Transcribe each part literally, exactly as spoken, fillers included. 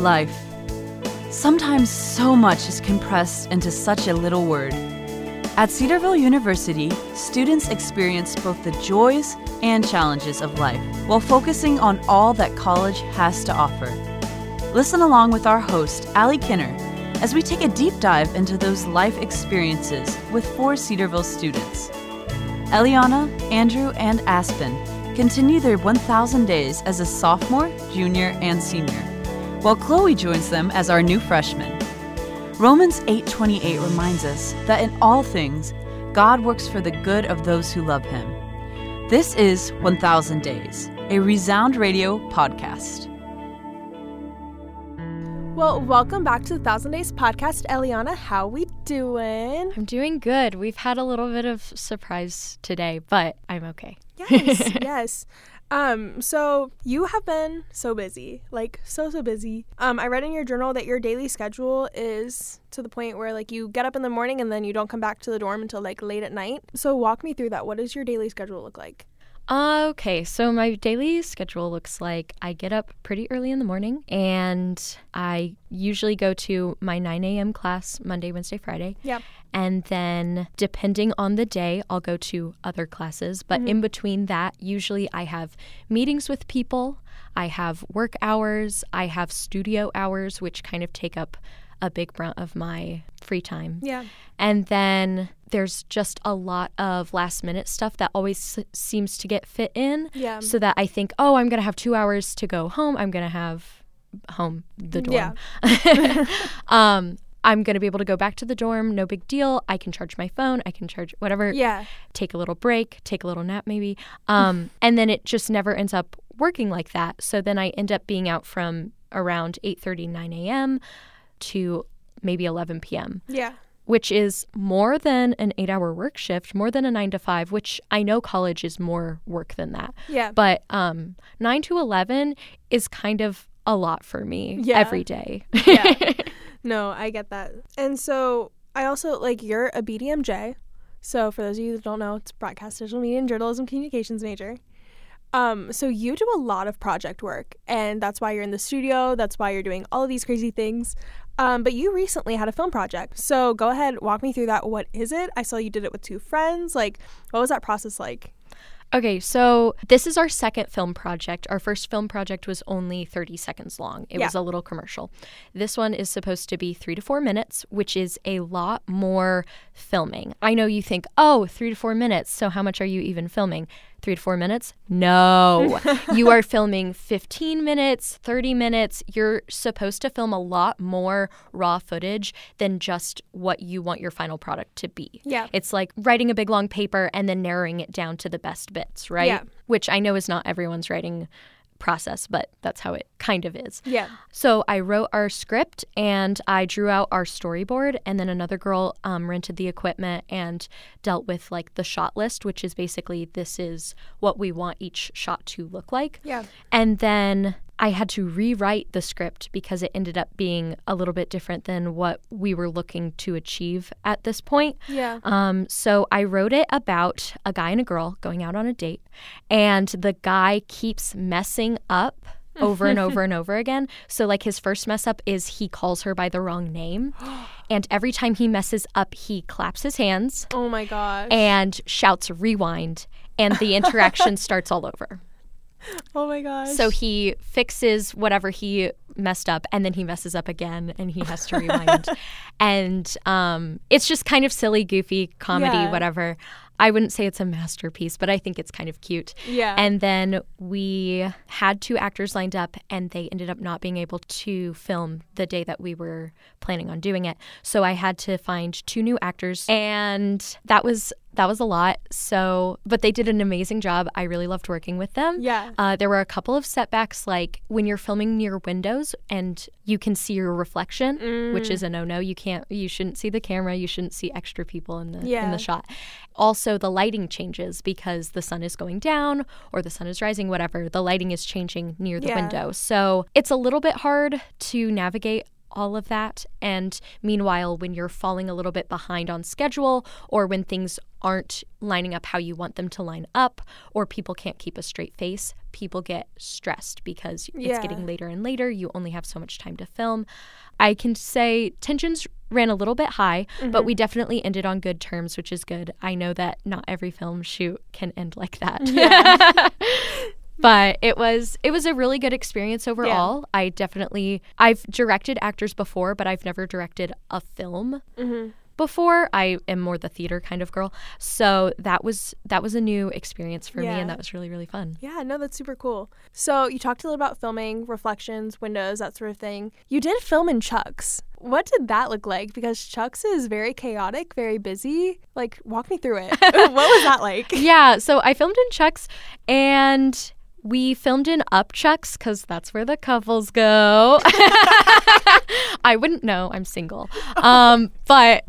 life. Sometimes so much is compressed into such a little word. At Cedarville University, students experience both the joys and challenges of life while focusing on all that college has to offer. Listen along with our host, Allie Kinner, as we take a deep dive into those life experiences with four Cedarville students. Eliana, Andrew, and Aspen continue their one thousand days as a sophomore, junior, and senior, while Chloe joins them as our new freshman. Romans eight twenty-eight reminds us that in all things, God works for the good of those who love Him. This is one thousand Days, a Resound Radio podcast. Well, welcome back to the Thousand Days podcast. Eliana, how we doing? I'm doing good. We've had a little bit of surprise today, but I'm okay. Yes, yes. Um, so you have been so busy, like so, so busy. Um, I read in your journal that your daily schedule is to the point where like you get up in the morning and then you don't come back to the dorm until like late at night. So walk me through that. What does your daily schedule look like? Uh, okay, so my daily schedule looks like I get up pretty early in the morning and I usually go to my nine a.m. class Monday, Wednesday, Friday. Yeah. And then depending on the day, I'll go to other classes. But mm-hmm. in between that, usually I have meetings with people. I have work hours. I have studio hours, which kind of take up a big brunt of my free time. Yeah. And then there's just a lot of last minute stuff that always s- seems to get fit in. Yeah. So that I think, oh, I'm going to have two hours to go home. I'm going to have home, the dorm. Yeah. um, I'm going to be able to go back to the dorm. No big deal. I can charge my phone. I can charge whatever. Yeah. Take a little break, take a little nap maybe. Um, and then it just never ends up working like that. So then I end up being out from around eight thirty, nine a.m. to maybe eleven p.m. Yeah. Which is more than an eight-hour work shift, more than a nine to five, which I know college is more work than that. Yeah. But um, nine to eleven is kind of a lot for me yeah. every day. Yeah. No, I get that. And so I also, like, you're a B D M J. So for those of you that don't know, it's Broadcast Digital Media and Journalism Communications major. Um, so you do a lot of project work, and that's why you're in the studio. That's why you're doing all of these crazy things. Um, but you recently had a film project. So go ahead, walk me through that. What is it? I saw you did it with two friends. Like, what was that process like? Okay, so this is our second film project. Our first film project was only thirty seconds long. It yeah. was a little commercial. This one is supposed to be three to four minutes, which is a lot more filming. I know you think, oh, three to four minutes, so how much are you even filming? Three to four minutes? No. You are filming fifteen minutes, thirty minutes. You're supposed to film a lot more raw footage than just what you want your final product to be. Yeah. It's like writing a big long paper and then narrowing it down to the best bits, right? Yeah. Which I know is not everyone's writing process, but that's how it kind of is. Yeah. So I wrote our script and I drew out our storyboard, and then another girl um, rented the equipment and dealt with like the shot list, which is basically this is what we want each shot to look like. Yeah. And then I had to rewrite the script because it ended up being a little bit different than what we were looking to achieve at this point. Yeah. Um, so I wrote it about a guy and a girl going out on a date, and the guy keeps messing up over and over and over again. So like his first mess up is he calls her by the wrong name. And every time he messes up, he claps his hands. Oh my gosh. And shouts rewind. And the interaction starts all over. Oh my gosh. So he fixes whatever he messed up, and then he messes up again, and he has to rewind. And um, it's just kind of silly, goofy comedy, yeah. whatever. I wouldn't say it's a masterpiece, but I think it's kind of cute. Yeah. And then we had two actors lined up, and they ended up not being able to film the day that we were planning on doing it. So I had to find two new actors, and that was that was a lot. So, but they did an amazing job. I really loved working with them. Yeah. Uh, there were a couple of setbacks, like when you're filming near windows and you can see your reflection, mm. which is a no-no. You can't. You shouldn't see the camera. You shouldn't see extra people in the yeah. in the shot. Also, the lighting changes because the sun is going down or the sun is rising, whatever. The lighting is changing near the yeah. window. So it's a little bit hard to navigate all of that. And meanwhile, when you're falling a little bit behind on schedule, or when things aren't lining up how you want them to line up, or people can't keep a straight face, people get stressed because Yeah. it's getting later and later. You only have so much time to film. I can say tensions ran a little bit high, Mm-hmm. but we definitely ended on good terms, which is good. I know that not every film shoot can end like that. Yeah. But it was it was a really good experience overall. I definitely I've directed actors before, but I've never directed a film Mm-hmm. before. I am more the theater kind of girl. So that was that was a new experience for me, Yeah. and that was really, really fun. Yeah, no, that's super cool. So you talked a little about filming, reflections, windows, that sort of thing. You did film in Chuck's. What did that look like? Because Chuck's is very chaotic, very busy. Like, walk me through it. What was that like? Yeah, so I filmed in Chuck's, and we filmed in Up Chuck's because that's where the couples go. I wouldn't know. I'm single. Um, but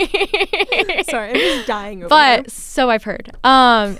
Sorry, I'm just dying over but here. so I've heard. Um,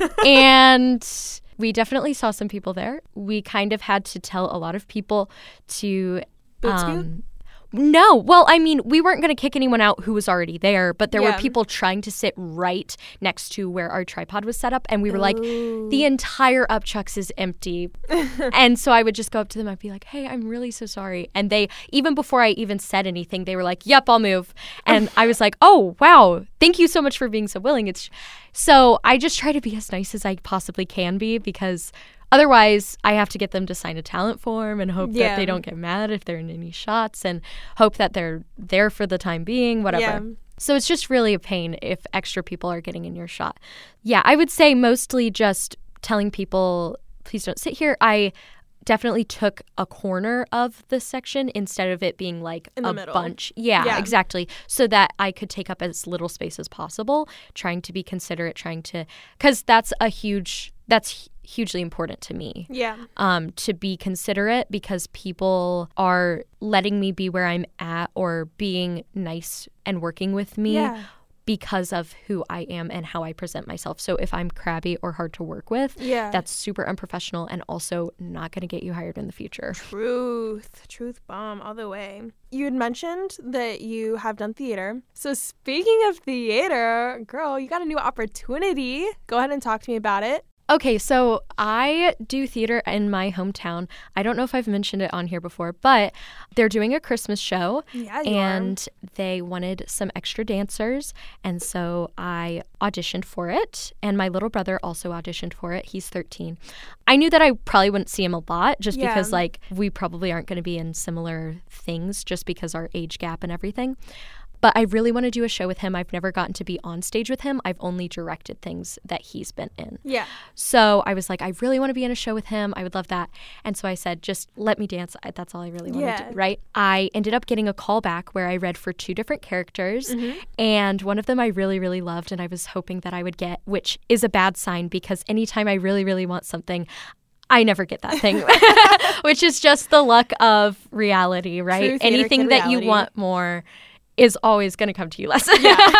and we definitely saw some people there. We kind of had to tell a lot of people to Boot scoot? um, no. Well, I mean, we weren't going to kick anyone out who was already there, but there Yeah. were people trying to sit right next to where our tripod was set up. And we were like, Ooh. the entire Up Chuck's is empty. And so I would just go up to them. I'd be like, hey, I'm really so sorry. And they, even before I even said anything, they were like, yep, I'll move. And I was like, oh, wow. Thank you so much for being so willing. It's so I just try to be as nice as I possibly can be, because otherwise, I have to get them to sign a talent form and hope Yeah. that they don't get mad if they're in any shots, and hope that they're there for the time being, whatever. Yeah. So it's just really a pain if extra people are getting in your shot. Yeah, I would say mostly just telling people, please don't sit here. I definitely took a corner of the section instead of it being like In the a middle. bunch. Yeah, Yeah. exactly. So that I could take up as little space as possible, trying to be considerate, trying to, because that's a huge, that's hugely important to me. Yeah. Um, to be considerate, because people are letting me be where I'm at, or being nice and working with me Yeah. because of who I am and how I present myself. So if I'm crabby or hard to work with, Yeah. that's super unprofessional and also not going to get you hired in the future. Truth. Truth bomb all the way. You had mentioned that you have done theater. So speaking of theater, girl, you got a new opportunity. Go ahead and talk to me about it. Okay, so I do theater in my hometown. I don't know if I've mentioned it on here before, but they're doing a Christmas show, Yeah, you and they wanted some extra dancers, and so I auditioned for it, and my little brother also auditioned for it. He's thirteen. I knew that I probably wouldn't see him a lot, just Yeah. because like we probably aren't going to be in similar things, just because our age gap and everything. But I really want to do a show with him. I've never gotten to be on stage with him. I've only directed things that he's been in. Yeah. So I was like, I really want to be in a show with him. I would love that. And so I said, just let me dance. I- That's all I really want to Yeah. do, right? I ended up getting a call back where I read for two different characters. Mm-hmm. And one of them I really, really loved, and I was hoping that I would get, which is a bad sign, because anytime I really, really want something, I never get that thing, which is just the luck of reality, right? True theater Anything kid that reality. you want more is always going to come to you less.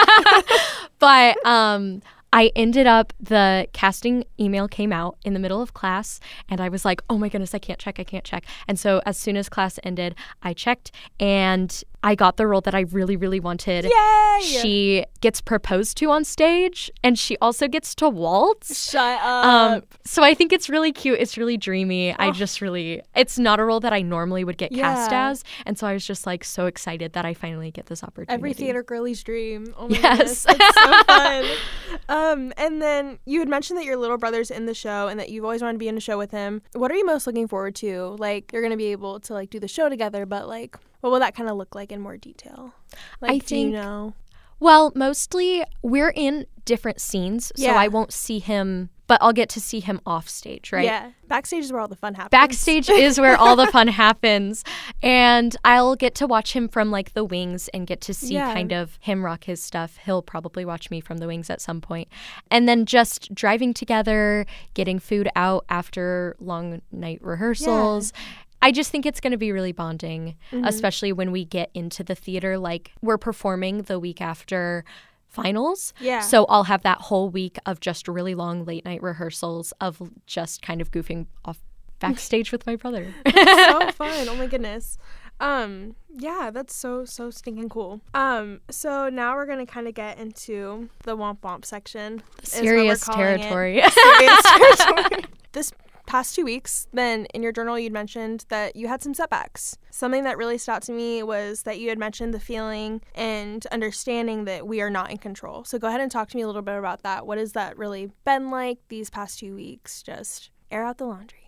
But um, I ended up, the casting email came out in the middle of class, and I was like, oh my goodness, I can't check, I can't check. And so as soon as class ended, I checked, and I got the role that I really, really wanted. Yay! She gets proposed to on stage, and she also gets to waltz. Shut up. Um, so I think it's really cute. It's really dreamy. I just really, it's not a role that I normally would get cast Yeah. as. And so I was just like so excited that I finally get this opportunity. Every theater girlie's dream. Oh my Yes. goodness. That's so fun. Um, and then you had mentioned that your little brother's in the show and that you've always wanted to be in a show with him. What are you most looking forward to? Like, you're going to be able to like do the show together, but like, what will that kind of look like in more detail? Like, I do you think- know? Well, mostly we're in different scenes. So Yeah. I won't see him, but I'll get to see him off stage, right? Yeah. Backstage is where all the fun happens. Backstage is where all the fun happens. And I'll get to watch him from like the wings and get to see Yeah. kind of him rock his stuff. He'll probably watch me from the wings at some point. And then just driving together, getting food out after long night rehearsals. I just think it's going to be really bonding, Mm-hmm. especially when we get into the theater. Like, we're performing the week after finals. Yeah. So I'll have that whole week of just really long late night rehearsals of just kind of goofing off backstage with my brother. so fun. Oh my goodness. Um, yeah, that's so, so stinking cool. Um, so now we're going to kind of get into the womp womp section. Serious territory. Serious territory. This past two weeks, then in your journal you'd mentioned that you had some setbacks. Something that really stood out to me was that you had mentioned the feeling and understanding that we are not in control. So go ahead and talk to me a little bit about that. What has that really been like these past two weeks? Just air out the laundry.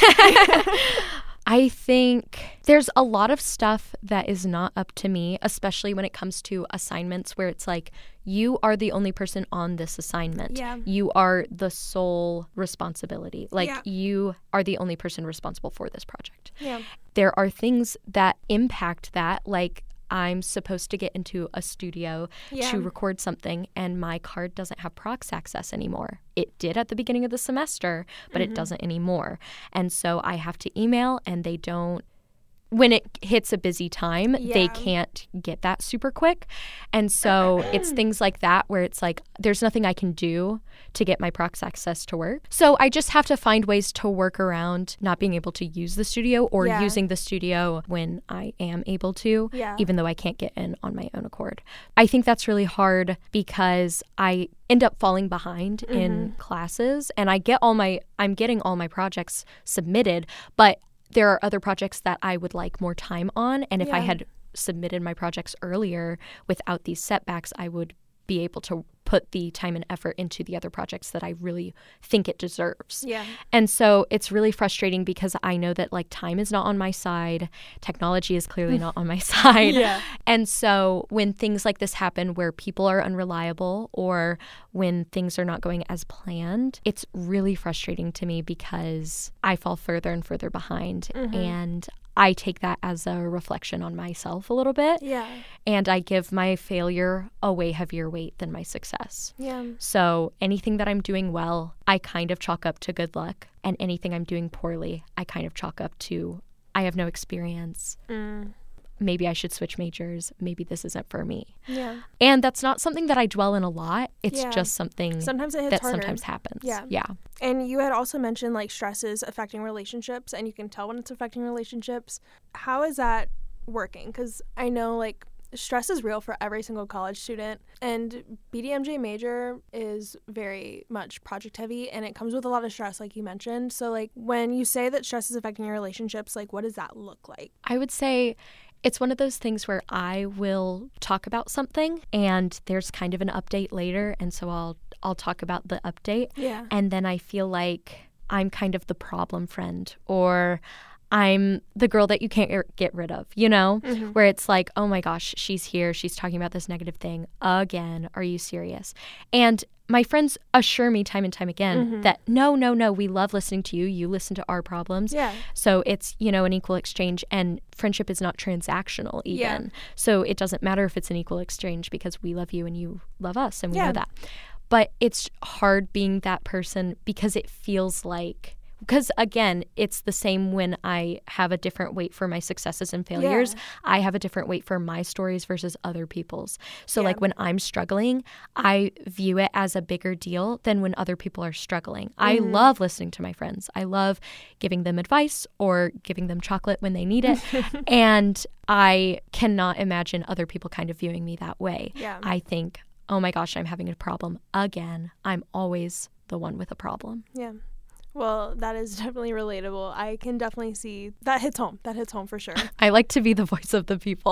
I think there's a lot of stuff that is not up to me, especially when it comes to assignments where it's like, you are the only person on this assignment. Yeah. You are the sole responsibility. Like, Yeah. you are the only person responsible for this project. Yeah. There are things that impact that, like I'm supposed to get into a studio Yeah. to record something and my card doesn't have prox access anymore. It did at the beginning of the semester, but Mm-hmm. it doesn't anymore. And so I have to email and they don't, when it hits a busy time, they Yeah. can't get that super quick. And so it's things like that where it's like, there's nothing I can do to get my prox access to work. So I just have to find ways to work around not being able to use the studio or Yeah. using the studio when I am able to, Yeah. even though I can't get in on my own accord. I think that's really hard because I end up falling behind in classes and I get all my, I'm getting all my projects submitted, but there are other projects that I would like more time on. And if I Yeah. had submitted my projects earlier without these setbacks, I would be able to put the time and effort into the other projects that I really think it deserves. Yeah. And so it's really frustrating because I know that like time is not on my side. Technology is clearly not on my side. Yeah. And so when things like this happen where people are unreliable or when things are not going as planned, it's really frustrating to me because I fall further and further behind. And I take that as a reflection on myself a little bit. Yeah. And I give my failure a way heavier weight than my success. Yeah. So anything that I'm doing well, I kind of chalk up to good luck. And anything I'm doing poorly, I kind of chalk up to I have no experience. Mm. Maybe I should switch majors. Maybe this isn't for me. Yeah. And that's not something that I dwell in a lot. It's Yeah. just something Sometimes it hits that harder. sometimes happens. Yeah. Yeah. And you had also mentioned like stresses affecting relationships, and you can tell when it's affecting relationships. How is that working? Because I know like stress is real for every single college student, and B D M J major is very much project heavy, and it comes with a lot of stress, like you mentioned. So like when you say that stress is affecting your relationships, like what does that look like? I would say it's one of those things where I will talk about something and there's kind of an update later. And so I'll I'll talk about the update. Yeah. And then I feel like I'm kind of the problem friend or I'm the girl that you can't er- get rid of, you know, Mm-hmm. where it's like, oh my gosh, she's here. She's talking about this negative thing again. Are you serious? And my friends assure me time and time again Mm-hmm. that no, no, no, we love listening to you. You listen to our problems. Yeah. So it's, you know, an equal exchange, and friendship is not transactional even. Yeah. So it doesn't matter if it's an equal exchange because we love you and you love us and we Yeah. know that. But it's hard being that person because it feels like, because again, it's the same when I have a different weight for my successes and failures. Yeah. I have a different weight for my stories versus other people's. So Yeah. like when I'm struggling, I view it as a bigger deal than when other people are struggling. I Mm-hmm. love listening to my friends. I love giving them advice or giving them chocolate when they need it. And I cannot imagine other people kind of viewing me that way. Yeah. I think, oh my gosh, I'm having a problem again. I'm always the one with a problem. Yeah. Well, that is definitely relatable. I can definitely see that hits home. That hits home for sure. I like to be the voice of the people.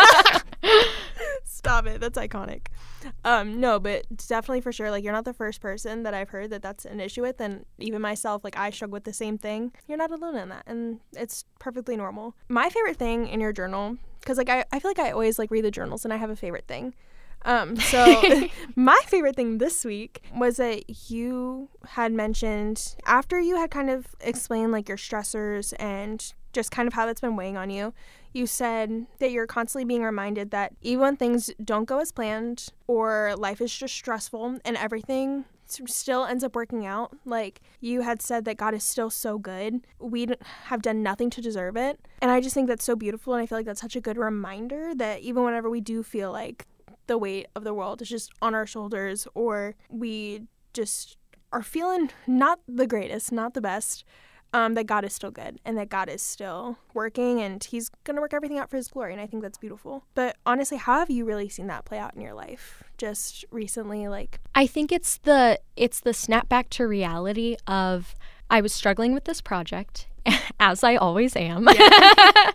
Stop it. That's iconic. Um, no, but definitely for sure. Like, you're not the first person that I've heard that that's an issue with. And even myself, like, I struggle with the same thing. You're not alone in that. And it's perfectly normal. My favorite thing in your journal, because, like, I, I feel like I always, like, read the journals and I have a favorite thing. Um, so my favorite thing this week was that you had mentioned, after you had kind of explained like your stressors and just kind of how that's been weighing on you, you said that you're constantly being reminded that even when things don't go as planned or life is just stressful and everything still ends up working out, like you had said that God is still so good. We have done nothing to deserve it. And I just think that's so beautiful. And I feel like that's such a good reminder that even whenever we do feel like the weight of the world is just on our shoulders, or we just are feeling not the greatest, not the best, um, that God is still good and that God is still working and he's going to work everything out for his glory. And I think that's beautiful. But honestly, how have you really seen that play out in your life just recently? Like, I think it's the it's the snap back to reality of I was struggling with this project, as I always am. Yeah.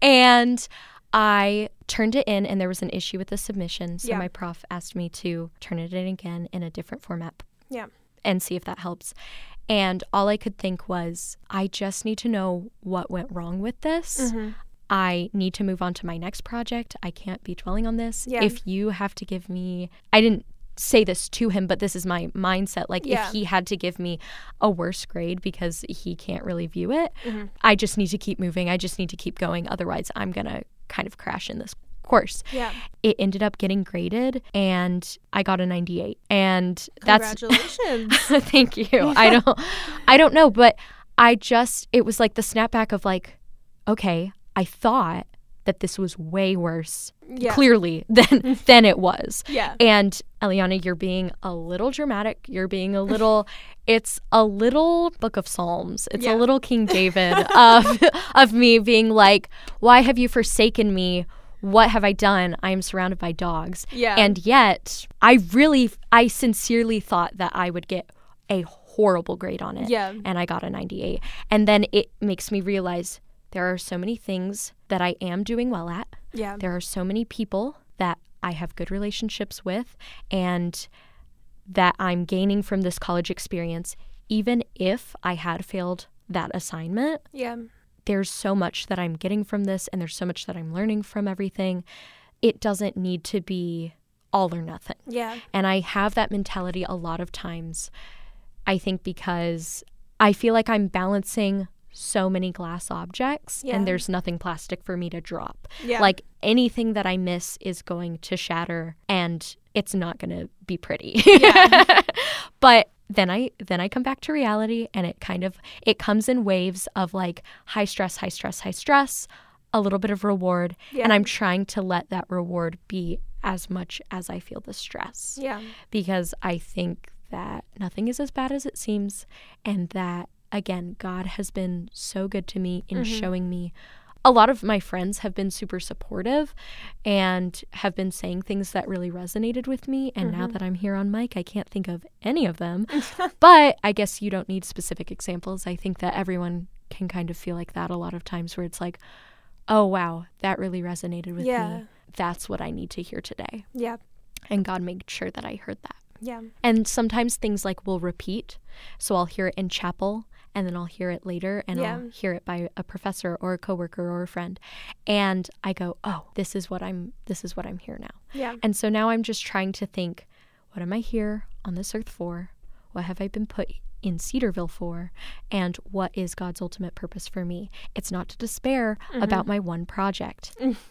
And I turned it in and there was an issue with the submission. So yeah. my prof asked me to turn it in again in a different format. Yeah. And see if that helps. And all I could think was, I just need to know what went wrong with this. Mm-hmm. I need to move on to my next project. I can't be dwelling on this. Yeah. If you have to give me, I didn't say this to him, but this is my mindset. Like yeah. if he had to give me a worse grade because he can't really view it, mm-hmm. I just need to keep moving. I just need to keep going. Otherwise, I'm going to kind of crash in this course. Yeah. It ended up getting graded and I got a ninety-eight. And that's congratulations. Thank you. I don't I don't know, but I just it was like the snapback of like, okay, I thought that this was way worse yeah. clearly than than it was. Yeah. And Eliana, you're being a little dramatic. You're being a little it's a little Book of Psalms. It's yeah. a little King David of of me being like, why have you forsaken me? What have I done? I am surrounded by dogs. Yeah. And yet, I really, I sincerely thought that I would get a horrible grade on it. Yeah. And I got a ninety-eight. And then it makes me realize there are so many things that I am doing well at. Yeah. There are so many people that I have good relationships with and that I'm gaining from this college experience, even if I had failed that assignment. Yeah. There's so much that I'm getting from this and there's so much that I'm learning from everything. It doesn't need to be all or nothing. Yeah. And I have that mentality a lot of times, I think because I feel like I'm balancing so many glass objects yeah. and there's nothing plastic for me to drop. Yeah. Like anything that I miss is going to shatter and it's not going to be pretty. Yeah. But then I then I come back to reality and it kind of it comes in waves of like high stress, high stress, high stress, a little bit of reward. Yeah. And I'm trying to let that reward be as much as I feel the stress. Yeah. Because I think that nothing is as bad as it seems and that again, God has been so good to me in mm-hmm. showing me. A lot of my friends have been super supportive and have been saying things that really resonated with me. And mm-hmm. now that I'm here on mic, I can't think of any of them. But I guess you don't need specific examples. I think that everyone can kind of feel like that a lot of times where it's like, oh, wow, that really resonated with yeah. me. That's what I need to hear today. Yeah. And God made sure that I heard that. Yeah. And sometimes things like will repeat. So I'll hear it in chapel. And then I'll hear it later and yeah. I'll hear it by a professor or a coworker or a friend. And I go, oh, this is what I'm this is what I'm here now. Yeah. And so now I'm just trying to think, what am I here on this earth for? What have I been put in Cedarville for? And what is God's ultimate purpose for me? It's not to despair mm-hmm. about my one project.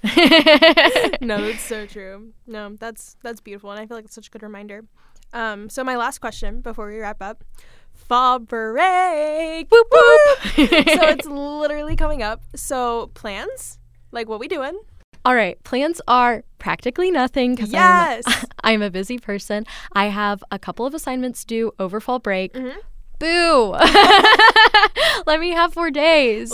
No, that's so true. No, that's that's beautiful. And I feel like it's such a good reminder. Um, so my last question before we wrap up. Fall break. Boop, boop. So it's literally coming up. So plans? Like what we doing? All right. Plans are practically nothing because yes. I'm, I'm a busy person. I have a couple of assignments due over fall break. Mm-hmm. Boo. Let me have four days.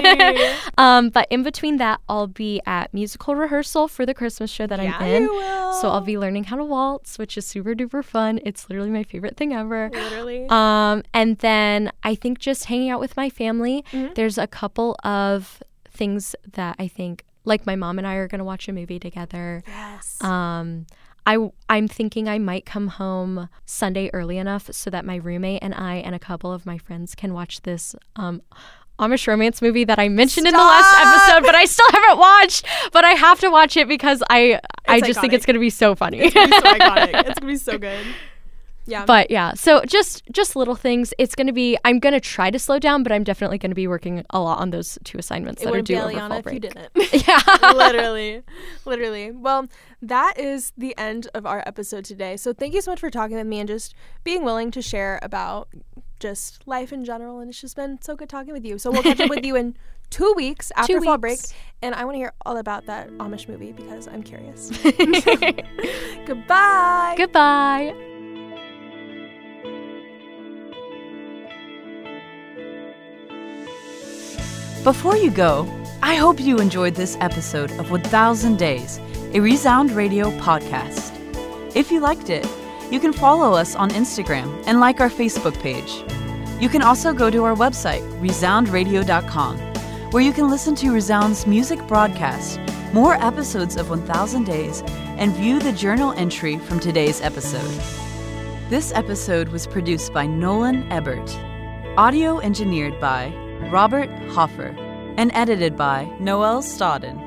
um, but in between that, I'll be at musical rehearsal for the Christmas show that yeah, I'm in. You will. So I'll be learning how to waltz, which is super duper fun. It's literally my favorite thing ever. Literally. Um, and then I think just hanging out with my family. Mm-hmm. There's a couple of things that I think, like my mom and I are going to watch a movie together. Yes. Um, I, I'm thinking I might come home Sunday early enough so that my roommate and I and a couple of my friends can watch this um, Amish romance movie that I mentioned Stop! in the last episode, but I still haven't watched. But I have to watch it because I it's I just iconic. think it's going to be so funny. It's going to be so iconic. It's going to be so good. Yeah. But yeah, so just just little things. It's going to be, I'm going to try to slow down, but I'm definitely going to be working a lot on those two assignments it that are due over Eliana fall if break. You didn't. Yeah. Literally. Literally. Well, that is the end of our episode today. So thank you so much for talking with me and just being willing to share about just life in general. And it's just been so good talking with you. So we'll catch up with you in two weeks after two fall weeks. break. And I want to hear all about that Amish movie because I'm curious. Goodbye. Goodbye. Before you go, I hope you enjoyed this episode of one thousand Days, a Resound Radio podcast. If you liked it, you can follow us on Instagram and like our Facebook page. You can also go to our website, resound radio dot com, where you can listen to Resound's music broadcast, more episodes of one thousand Days, and view the journal entry from today's episode. This episode was produced by Nolan Ebert, audio engineered by Robert Hoffer, and edited by Noel Stodden.